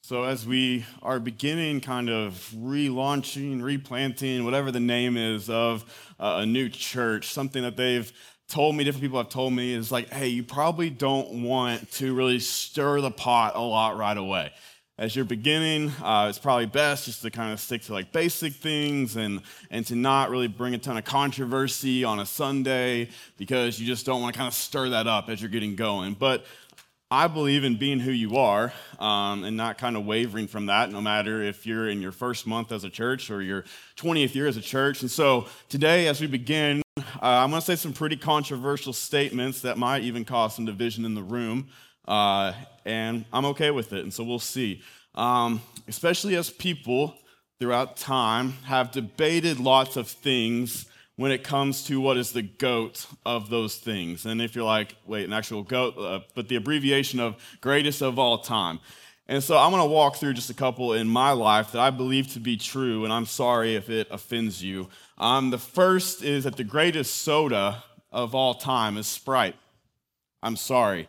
So, as we are beginning kind of relaunching, replanting, whatever the name is of a new church, something that they've told me, different people have told me, is like, hey, you probably don't want to really stir the pot a lot right away. As you're beginning, it's probably best just to kind of stick to like basic things and to not really bring a ton of controversy on a Sunday because you just don't want to kind of stir that up as you're getting going. But I believe in being who you are and not kind of wavering from that, no matter if you're in your first month as a church or your 20th year as a church. And so today, as we begin, I'm going to say some pretty controversial statements that might even cause some division in the room, and I'm okay with it. And so we'll see. Especially as people throughout time have debated lots of things when it comes to what is the GOAT of those things. And if you're like, wait, an actual GOAT, but the abbreviation of greatest of all time. And so I'm going to walk through just a couple in my life that I believe to be true, and I'm sorry if it offends you. The first is that the greatest soda of all time is Sprite. I'm sorry.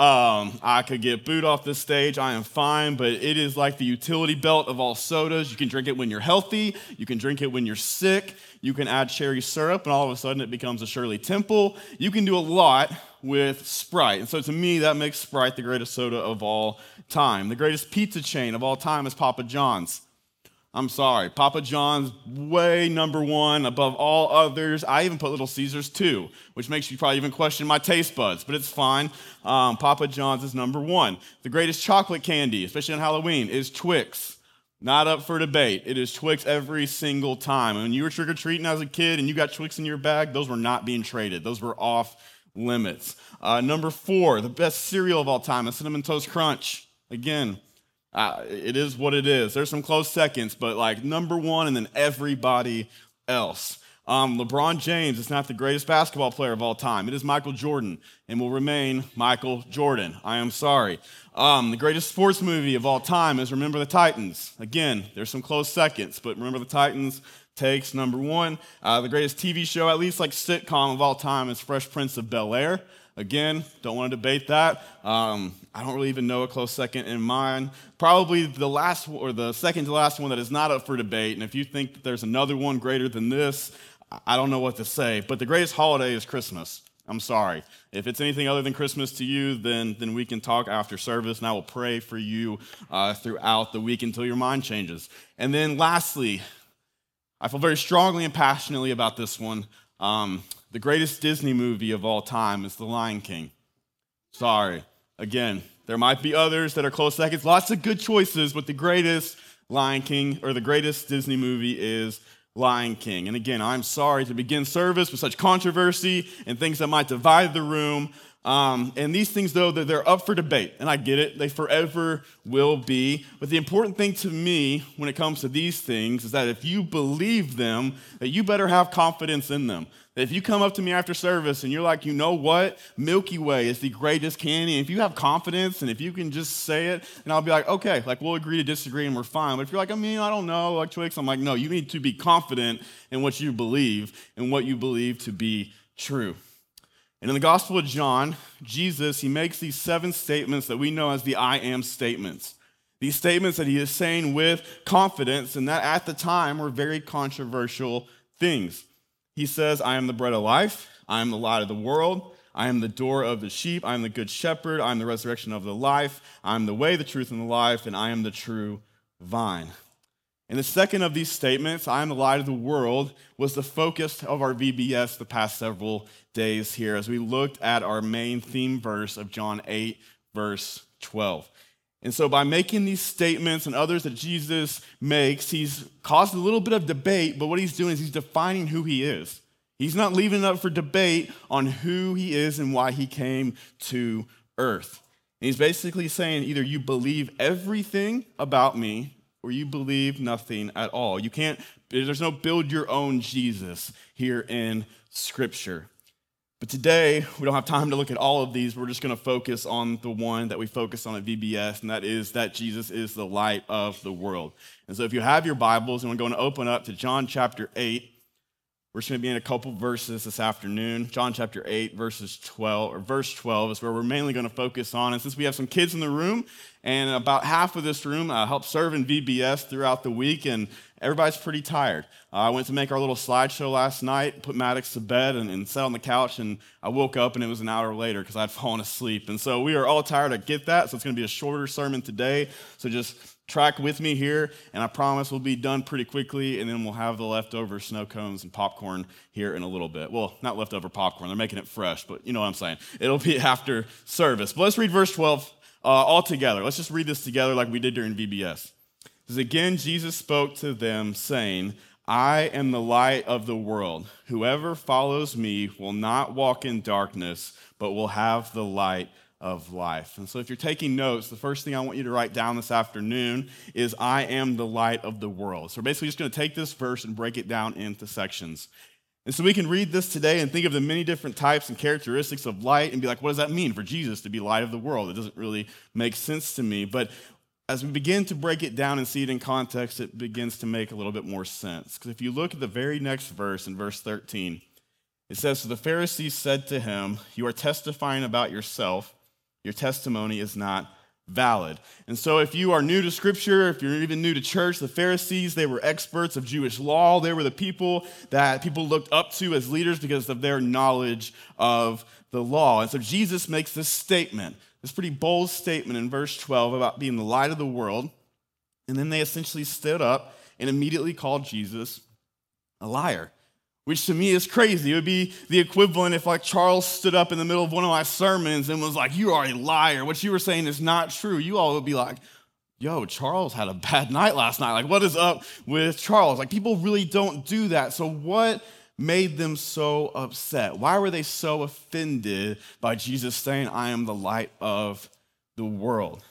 I could get booed off this stage. I am fine, but it is like the utility belt of all sodas. You can drink it when you're healthy. You can drink it when you're sick. You can add cherry syrup, and all of a sudden it becomes a Shirley Temple. You can do a lot with Sprite. And so to me, that makes Sprite the greatest soda of all time. The greatest pizza chain of all time is Papa John's. I'm sorry, Papa John's way number one above all others. I even put Little Caesars too, which makes you probably even question my taste buds, but it's fine. Papa John's is number one. The greatest chocolate candy, especially on Halloween, is Twix. Not up for debate. It is Twix every single time. And when you were trick-or-treating as a kid and you got Twix in your bag, those were not being traded. Those were off limits. Number four, the best cereal of all time is Cinnamon Toast Crunch. Again, it is what it is. There's some close seconds, but like number one and then everybody else. LeBron James is not the greatest basketball player of all time. It is Michael Jordan and will remain Michael Jordan. I am sorry. The greatest sports movie of all time is Remember the Titans. Again, there's some close seconds, but Remember the Titans takes number one. The greatest TV show, at least like sitcom of all time, is Fresh Prince of Bel-Air. Again, don't want to debate that. I don't really even know a close second in mind. Probably the last or the second to last one that is not up for debate. And if you think that there's another one greater than this, I don't know what to say. But the greatest holiday is Christmas. I'm sorry. If it's anything other than Christmas to you, then we can talk after service, and I will pray for you throughout the week until your mind changes. And then lastly, I feel very strongly and passionately about this one. The greatest Disney movie of all time is The Lion King. Sorry. Again, there might be others that are close seconds. Lots of good choices, but the greatest Lion King or the greatest Disney movie is Lion King. And again, I'm sorry to begin service with such controversy and things that might divide the room. And these things, though, they're up for debate, and I get it. They forever will be. But the important thing to me when it comes to these things is that if you believe them, that you better have confidence in them. That if you come up to me after service and you're like, you know what? Milky Way is the greatest candy. And if you have confidence and if you can just say it, and I'll be like, okay, like we'll agree to disagree and we're fine. But if you're like, I don't know, like Twix, I'm like, no, you need to be confident in what you believe and what you believe to be true. And in the Gospel of John, Jesus, he makes these 7 statements that we know as the I am statements. These statements that he is saying with confidence and that at the time were very controversial things. He says, I am the bread of life. I am the light of the world. I am the door of the sheep. I am the good shepherd. I am the resurrection of the life. I am the way, the truth, and the life, and I am the true vine. And the second of these statements, I am the light of the world, was the focus of our VBS the past several days here as we looked at our main theme verse of John 8, verse 12. And so by making these statements and others that Jesus makes, he's caused a little bit of debate, but what he's doing is he's defining who he is. He's not leaving it up for debate on who he is and why he came to earth. And he's basically saying either you believe everything about me or you believe nothing at all. There's no build your own Jesus here in Scripture. But today, we don't have time to look at all of these. We're just going to focus on the one that we focus on at VBS, and that is that Jesus is the light of the world. And so if you have your Bibles, and we're going to open up to John chapter 8. We're just going to be in a couple verses this afternoon. John chapter 8, verse 12 is where we're mainly going to focus on. And since we have some kids in the room, And about half of this room helped serve in VBS throughout the week, and everybody's pretty tired. I went to make our little slideshow last night, put Maddox to bed, and sat on the couch, and I woke up, and it was an hour later because I'd fallen asleep. And so we are all tired. I get that, so it's going to be a shorter sermon today. So just track with me here, and I promise we'll be done pretty quickly, and then we'll have the leftover snow cones and popcorn here in a little bit. Well, not leftover popcorn. They're making it fresh, but you know what I'm saying. It'll be after service. But let's read verse 12 all together. Let's just read this together like we did during VBS. It says, "Again, Jesus spoke to them, saying, I am the light of the world. Whoever follows me will not walk in darkness, but will have the light of life." And so if you're taking notes, the first thing I want you to write down this afternoon is, I am the light of the world. So we're basically just going to take this verse and break it down into sections. And so we can read this today and think of the many different types and characteristics of light and be like, what does that mean for Jesus to be light of the world? It doesn't really make sense to me. But as we begin to break it down and see it in context, it begins to make a little bit more sense. Because if you look at the very next verse, in verse 13, it says, "So the Pharisees said to him, 'You are testifying about yourself. Your testimony is not valid.'" And so if you are new to Scripture, if you're even new to church, the Pharisees, they were experts of Jewish law. They were the people that people looked up to as leaders because of their knowledge of the law. And so Jesus makes this statement, this pretty bold statement in verse 12 about being the light of the world. And then they essentially stood up and immediately called Jesus a liar, which to me is crazy. It would be the equivalent if like Charles stood up in the middle of one of my sermons and was like, "You are a liar. What you were saying is not true." You all would be like, "Yo, Charles had a bad night last night. Like, what is up with Charles?" Like, people really don't do that. So what made them so upset? Why were they so offended by Jesus saying, "I am the light of the world"?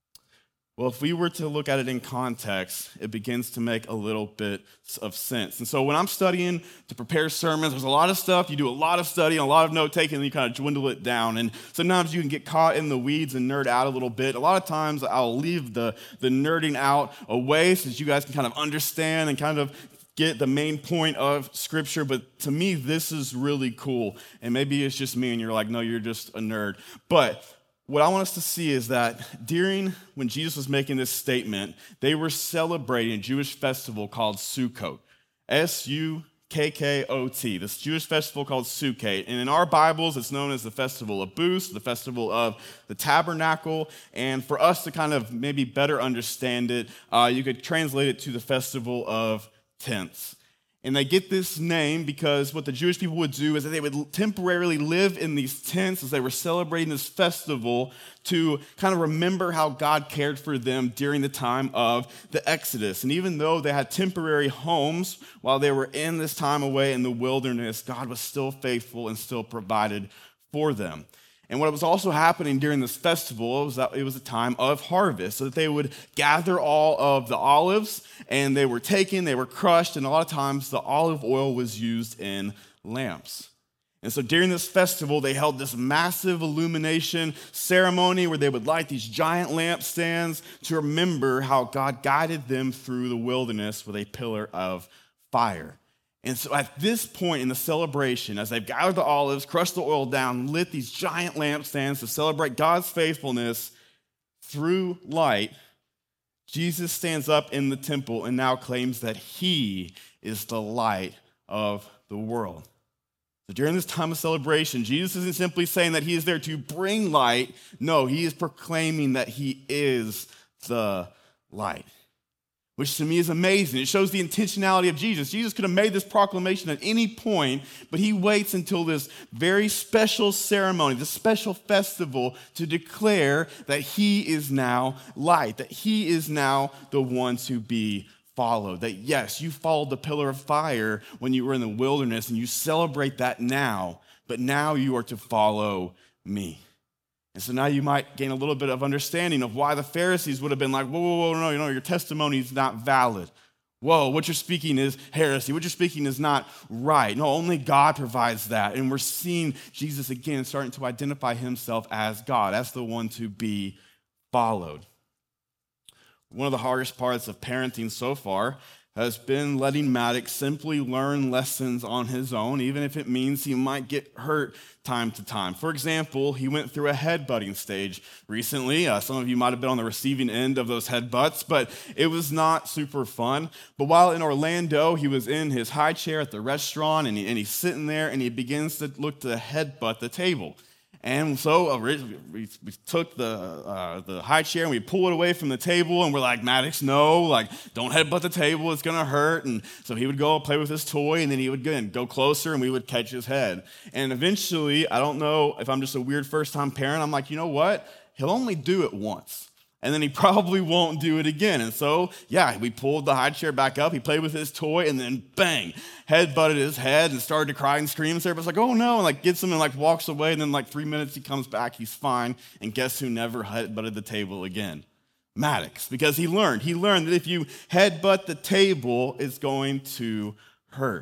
Well, if we were to look at it in context, it begins to make a little bit of sense. And so when I'm studying to prepare sermons, there's a lot of stuff. You do a lot of studying, a lot of note taking, and you kind of dwindle it down. And sometimes you can get caught in the weeds and nerd out a little bit. A lot of times I'll leave the nerding out away so that you guys can kind of understand and kind of get the main point of Scripture. But to me, this is really cool. And maybe it's just me and you're like, "No, you're just a nerd." But what I want us to see is that during when Jesus was making this statement, they were celebrating a Jewish festival called Sukkot, Sukkot, this Jewish festival called Sukkot. And in our Bibles, it's known as the Festival of Booths, the Festival of the Tabernacle. And for us to kind of maybe better understand it, you could translate it to the Festival of Tents. And they get this name because what the Jewish people would do is that they would temporarily live in these tents as they were celebrating this festival to kind of remember how God cared for them during the time of the Exodus. And even though they had temporary homes while they were in this time away in the wilderness, God was still faithful and still provided for them. And what was also happening during this festival was that it was a time of harvest, so that they would gather all of the olives, and they were taken, they were crushed, and a lot of times the olive oil was used in lamps. And so during this festival, they held this massive illumination ceremony where they would light these giant lampstands to remember how God guided them through the wilderness with a pillar of fire. And so at this point in the celebration, as they've gathered the olives, crushed the oil down, lit these giant lampstands to celebrate God's faithfulness through light, Jesus stands up in the temple and now claims that he is the light of the world. So during this time of celebration, Jesus isn't simply saying that he is there to bring light. No, he is proclaiming that he is the light, which to me is amazing. It shows the intentionality of Jesus. Jesus could have made this proclamation at any point, but he waits until this very special ceremony, this special festival, to declare that he is now light, that he is now the one to be followed. That yes, you followed the pillar of fire when you were in the wilderness, and you celebrate that now, but now you are to follow me. And so now you might gain a little bit of understanding of why the Pharisees would have been like, whoa, no, your testimony is not valid. Whoa, what you're speaking is heresy. What you're speaking is not right. No, only God provides that. And we're seeing Jesus again starting to identify himself as God, as the one to be followed. One of the hardest parts of parenting so far has been letting Maddox simply learn lessons on his own, even if it means he might get hurt time to time. For example, he went through a headbutting stage recently. Some of you might have been on the receiving end of those headbutts, but it was not super fun. But while in Orlando, he was in his high chair at the restaurant, and he's sitting there, and he begins to look to headbutt the table. And so we took the high chair and we pull it away from the table, and we're like, Maddox, no, like, don't headbutt the table, it's gonna hurt. And so he would go play with his toy, and then he would go closer, and we would catch his head. And eventually, I don't know if I'm just a weird first-time parent, I'm like, you know what? He'll only do it once, and then he probably won't do it again. And so, yeah, we pulled the high chair back up, he played with his toy, and then bang, head butted his head and started to cry and scream. So everybody's like, oh no, and like gets him and like walks away, and then like 3 minutes he comes back, he's fine. And guess who never head butted the table again? Maddox, because he learned that if you headbutt the table, it's going to hurt.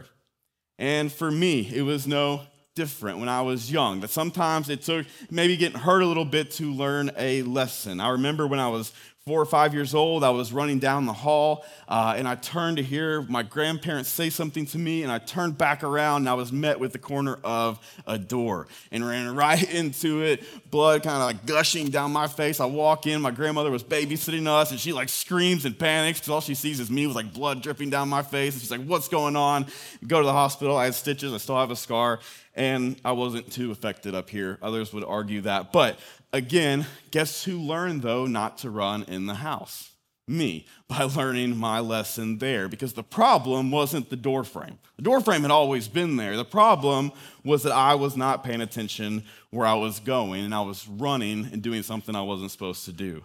And for me, it was no different when I was young, that sometimes it took maybe getting hurt a little bit to learn a lesson. I remember when I was 4 or 5 years old, I was running down the hall, and I turned to hear my grandparents say something to me, and I turned back around, and I was met with the corner of a door and ran right into it, blood kind of like gushing down my face. I walk in, my grandmother was babysitting us, and she like screams and panics because all she sees is me with like blood dripping down my face, and she's like, what's going on? Go to the hospital. I had stitches. I still have a scar, and I wasn't too affected up here. Others would argue that, but again, guess who learned, though, not to run in the house? Me, by learning my lesson there. Because the problem wasn't the door frame. The door frame had always been there. The problem was that I was not paying attention where I was going, and I was running and doing something I wasn't supposed to do.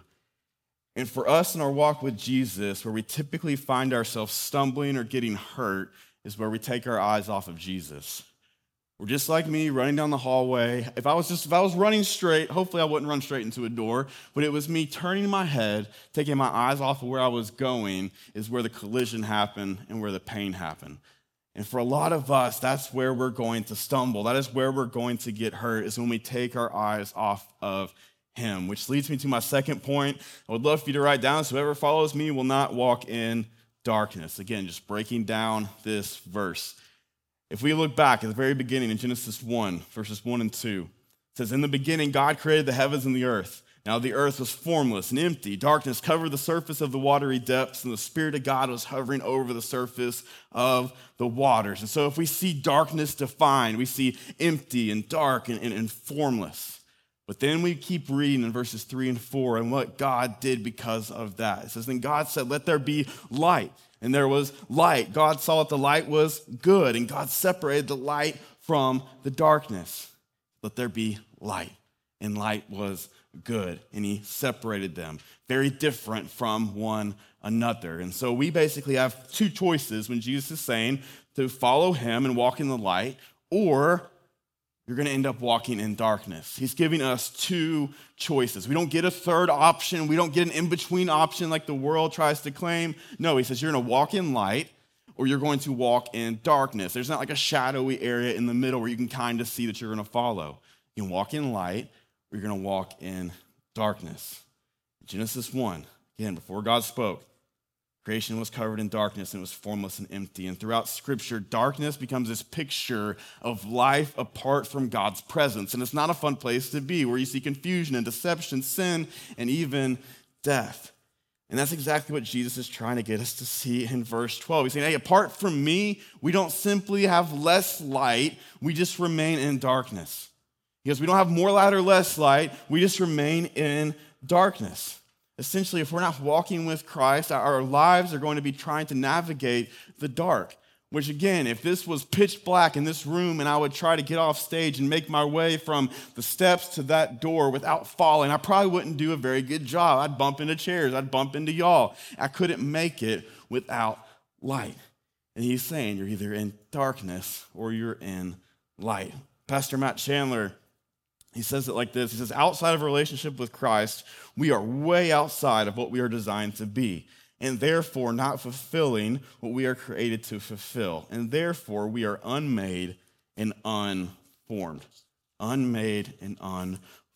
And for us in our walk with Jesus, where we typically find ourselves stumbling or getting hurt, is where we take our eyes off of Jesus. We're just like me, running down the hallway. If I was running straight, hopefully I wouldn't run straight into a door, but it was me turning my head, taking my eyes off of where I was going, is where the collision happened and where the pain happened. And for a lot of us, that's where we're going to stumble. That is where we're going to get hurt, is when we take our eyes off of him, which leads me to my second point. I would love for you to write down, so whoever follows me will not walk in darkness. Again, just breaking down this verse. If we look back at the very beginning in Genesis 1, verses 1 and 2, it says, in the beginning, God created the heavens and the earth. Now the earth was formless and empty. Darkness covered the surface of the watery depths, and the Spirit of God was hovering over the surface of the waters. And so if we see darkness defined, we see empty and dark and formless. But then we keep reading in verses 3 and 4 and what God did because of that. It says, then God said, let there be light. And there was light. God saw that the light was good, and God separated the light from the darkness. Let there be light. And light was good, and he separated them. Very different from one another. And so we basically have two choices when Jesus is saying to follow him and walk in the light, or you're going to end up walking in darkness. He's giving us two choices. We don't get a third option. We don't get an in-between option like the world tries to claim. No, he says you're going to walk in light or you're going to walk in darkness. There's not like a shadowy area in the middle where you can kind of see that you're going to follow. You can walk in light or you're going to walk in darkness. Genesis 1, again, before God spoke, creation was covered in darkness and it was formless and empty. And throughout Scripture, darkness becomes this picture of life apart from God's presence. And it's not a fun place to be, where you see confusion and deception, sin, and even death. And that's exactly what Jesus is trying to get us to see in verse 12. He's saying, hey, apart from me, we don't simply have less light, we just remain in darkness. Because we don't have more light or less light, we just remain in darkness. Essentially, if we're not walking with Christ, our lives are going to be trying to navigate the dark. Which again, if this was pitch black in this room and I would try to get off stage and make my way from the steps to that door without falling, I probably wouldn't do a very good job. I'd bump into chairs. I'd bump into y'all. I couldn't make it without light. And he's saying you're either in darkness or you're in light. Pastor Matt Chandler, he says it like this. He says, outside of a relationship with Christ, we are way outside of what we are designed to be, and therefore not fulfilling what we are created to fulfill. And therefore we are unmade and unformed. Unmade and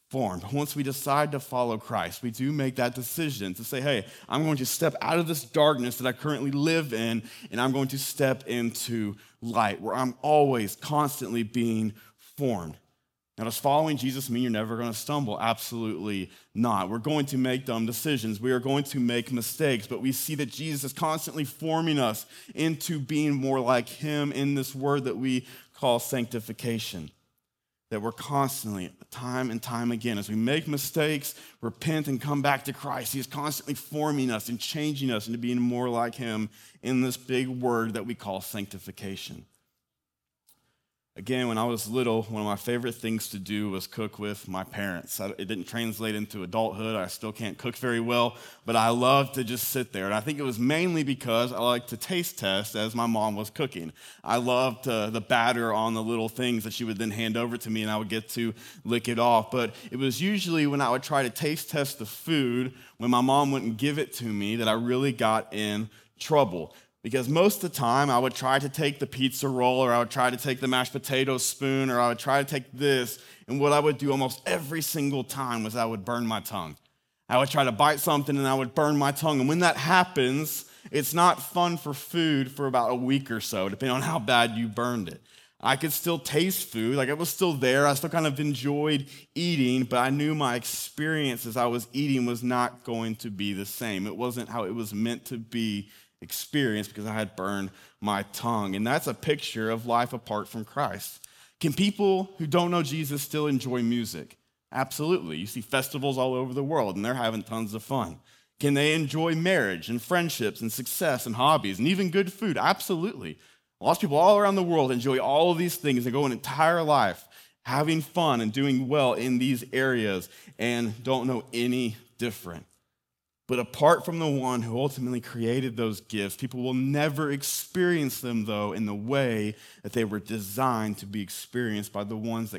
formed. Once we decide to follow Christ, we do make that decision to say, hey, I'm going to step out of this darkness that I currently live in, and I'm going to step into light, where I'm always constantly being formed. Now, does following Jesus mean you're never going to stumble? Absolutely not. We're going to make dumb decisions. We are going to make mistakes, but we see that Jesus is constantly forming us into being more like him in this word that we call sanctification. That we're constantly, time and time again, as we make mistakes, repent, and come back to Christ, he is constantly forming us and changing us into being more like him in this big word that we call sanctification. Again, when I was little, one of my favorite things to do was cook with my parents. It didn't translate into adulthood. I still can't cook very well, but I loved to just sit there. And I think it was mainly because I liked to taste test as my mom was cooking. I loved the batter on the little things that she would then hand over to me, and I would get to lick it off. But it was usually when I would try to taste test the food, when my mom wouldn't give it to me, that I really got in trouble. Because most of the time, I would try to take the pizza roll, or I would try to take the mashed potato spoon, or I would try to take this, and what I would do almost every single time was I would burn my tongue. I would try to bite something, and I would burn my tongue. And when that happens, it's not fun for food for about a week or so, depending on how bad you burned it. I could still taste food, like it was still there. I still kind of enjoyed eating, but I knew my experience as I was eating was not going to be the same. It wasn't how it was meant to be experienced because I had burned my tongue. And that's a picture of life apart from Christ. Can people who don't know Jesus still enjoy music? Absolutely. You see festivals all over the world, and they're having tons of fun. Can they enjoy marriage and friendships and success and hobbies and even good food? Absolutely. Lots of people all around the world enjoy all of these things and go an entire life having fun and doing well in these areas and don't know any different. But apart from the one who ultimately created those gifts, people will never experience them, though, in the way that they were designed to be experienced by the one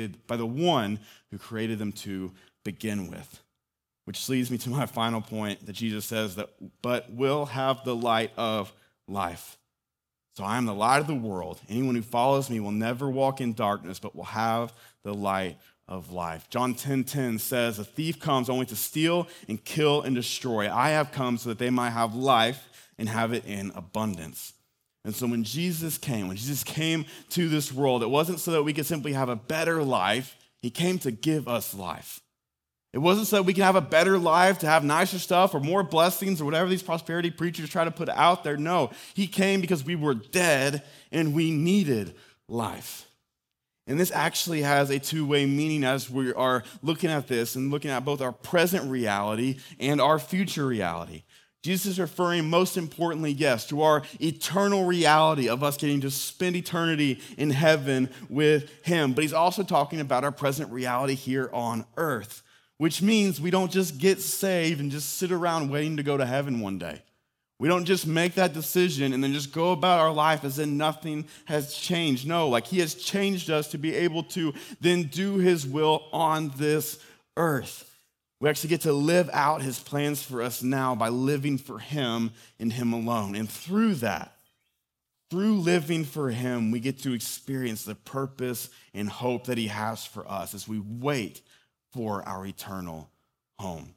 who created them to begin with. Which leads me to my final point that Jesus says that, but will have the light of life. So I am the light of the world. Anyone who follows me will never walk in darkness, but will have the light of life. John 10:10 says, a thief comes only to steal and kill and destroy. I have come so that they might have life and have it in abundance. And so when Jesus came to this world, it wasn't so that we could simply have a better life. He came to give us life. It wasn't so that we can have a better life, to have nicer stuff or more blessings or whatever these prosperity preachers try to put out there. No, he came because we were dead and we needed life. And this actually has a two-way meaning as we are looking at this and looking at both our present reality and our future reality. Jesus is referring most importantly, yes, to our eternal reality of us getting to spend eternity in heaven with him. But he's also talking about our present reality here on earth, which means we don't just get saved and just sit around waiting to go to heaven one day. We don't just make that decision and then just go about our life as if nothing has changed. No, like he has changed us to be able to then do his will on this earth. We actually get to live out his plans for us now by living for him and him alone. And through that, through living for him, we get to experience the purpose and hope that he has for us as we wait for our eternal home.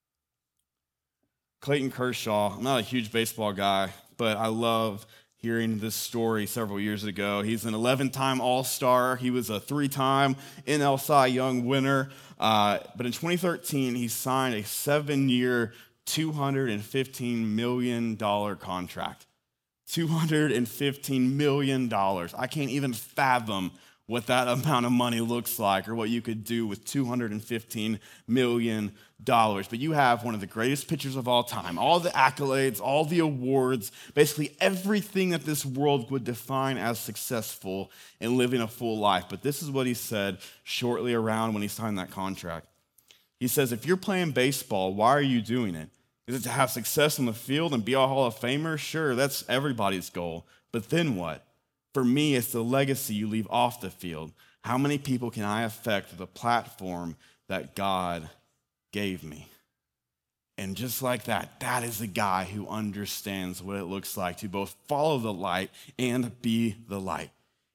Clayton Kershaw, I'm not a huge baseball guy, but I love hearing this story several years ago. He's an 11-time All-Star. He was a 3-time NL Cy Young winner. But in 2013, he signed a 7-year, $215 million contract. $215 million. I can't even fathom what that amount of money looks like or what you could do with $215 million. But you have one of the greatest pitchers of all time, all the accolades, all the awards, basically everything that this world would define as successful in living a full life. But this is what he said shortly around when he signed that contract. He says, if you're playing baseball, why are you doing it? Is it to have success on the field and be a Hall of Famer? Sure, that's everybody's goal. But then what? For me, it's the legacy you leave off the field. How many people can I affect with the platform that God gave me? And just like that, that is the guy who understands what it looks like to both follow the light and be the light.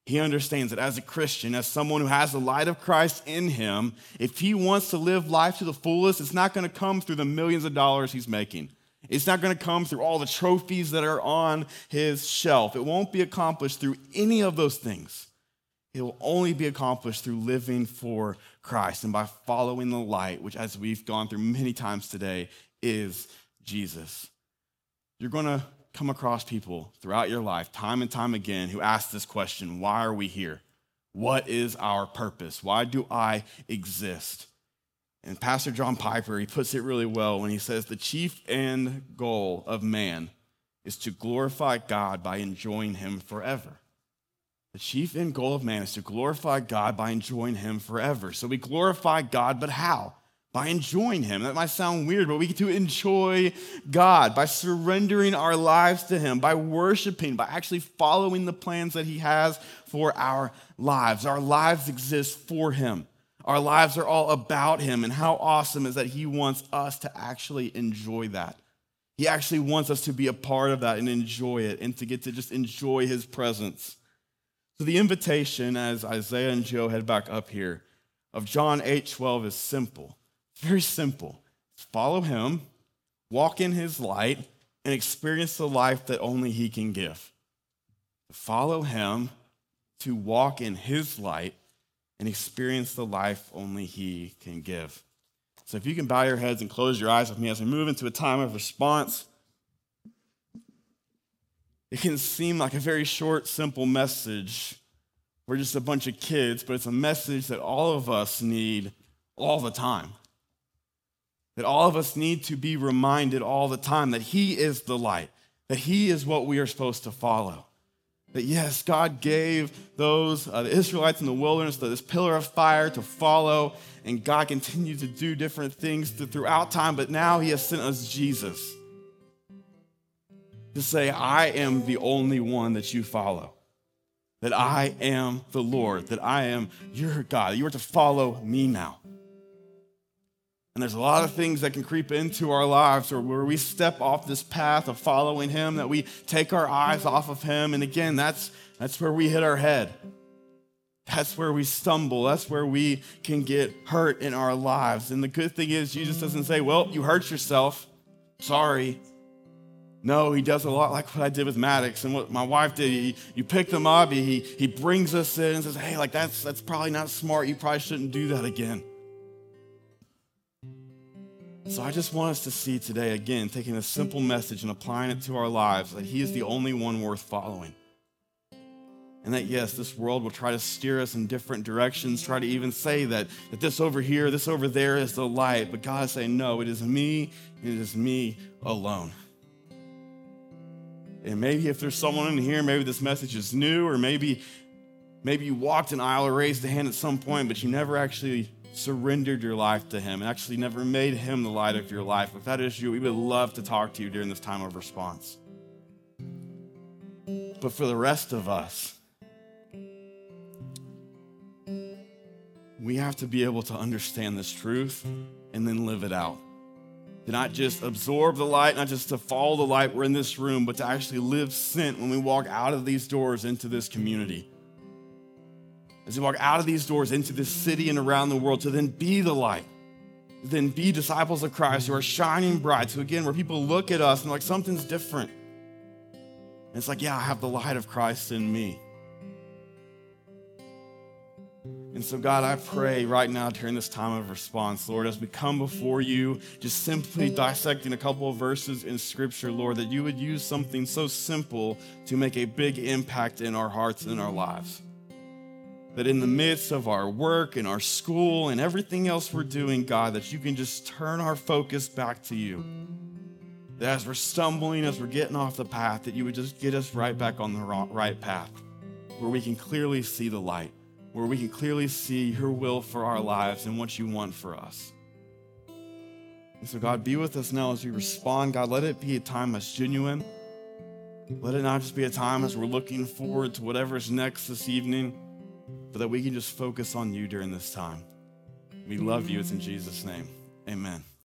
He understands that as a Christian, as someone who has the light of Christ in him, if he wants to live life to the fullest, it's not going to come through the millions of dollars he's making. It's not going to come through all the trophies that are on his shelf. It won't be accomplished through any of those things. It will only be accomplished through living for Christ and by following the light, which, as we've gone through many times today, is Jesus. You're going to come across people throughout your life, time and time again, who ask this question: why are we here? What is our purpose? Why do I exist? And Pastor John Piper, he puts it really well when he says the chief end goal of man is to glorify God by enjoying him forever. The chief end goal of man is to glorify God by enjoying him forever. So we glorify God, but how? By enjoying him. That might sound weird, but we get to enjoy God by surrendering our lives to him, by worshiping, by actually following the plans that he has for our lives. Our lives exist for him. Our lives are all about him, and how awesome is that he wants us to actually enjoy that. He actually wants us to be a part of that and enjoy it, and to get to just enjoy his presence. So the invitation, as Isaiah and Joe head back up here, of John 8:12 is simple. It's very simple. Follow him, walk in his light, and experience the life that only he can give. Follow him to walk in his light and experience the life only he can give. So if you can bow your heads and close your eyes with me as we move into a time of response. It can seem like a very short, simple message. We're just a bunch of kids, but it's a message that all of us need all the time. That all of us need to be reminded all the time that he is the light, that he is what we are supposed to follow. That yes, God gave those, the Israelites in the wilderness, this pillar of fire to follow, and God continued to do different things throughout time, but now he has sent us Jesus to say, I am the only one that you follow. That I am the Lord, that I am your God. You are to follow me now. And there's a lot of things that can creep into our lives or where we step off this path of following him, that we take our eyes off of him. And again, that's where we hit our head. That's where we stumble. That's where we can get hurt in our lives. And the good thing is Jesus doesn't say, well, you hurt yourself. Sorry. No, he does a lot like what I did with Maddox and what my wife did. You pick them up, he brings us in and says, hey, like that's probably not smart. You probably shouldn't do that again. So I just want us to see today, again, taking a simple message and applying it to our lives, that he is the only one worth following. And that, yes, this world will try to steer us in different directions, try to even say that this over here, this over there is the light. But God is saying, no, it is me alone. And maybe if there's someone in here, maybe this message is new, or maybe you walked an aisle or raised a hand at some point, but you never actually surrendered your life to him and actually never made him the light of your life. If that is you, we would love to talk to you during this time of response. But for the rest of us, we have to be able to understand this truth and then live it out. To not just absorb the light, not just to follow the light, we're in this room, but to actually live sent when we walk out of these doors into this community. As we walk out of these doors into this city and around the world, to then be the light, to then be disciples of Christ who are shining bright. So again, where people look at us and like something's different. And it's like, yeah, I have the light of Christ in me. And so God, I pray right now during this time of response, Lord, as we come before you, just simply dissecting a couple of verses in Scripture, Lord, that you would use something so simple to make a big impact in our hearts and in our lives. That in the midst of our work and our school and everything else we're doing, God, that you can just turn our focus back to you. That as we're stumbling, as we're getting off the path, that you would just get us right back on the right path, where we can clearly see the light, where we can clearly see your will for our lives and what you want for us. And so God, be with us now as we respond. God, let it be a time that's genuine. Let it not just be a time as we're looking forward to whatever's next this evening, but that we can just focus on you during this time. We love you. It's in Jesus' name. Amen.